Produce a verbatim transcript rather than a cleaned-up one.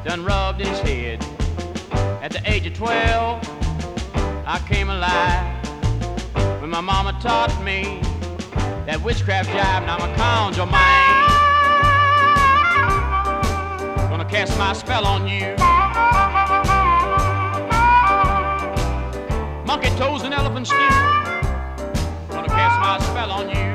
done rubbed his head. At the age of twelve, I came alive when my mama taught me that witchcraft jive. Now I'm a conjure man, gonna cast my spell on you. Monkey toes and elephant stew, gonna cast my spell on you.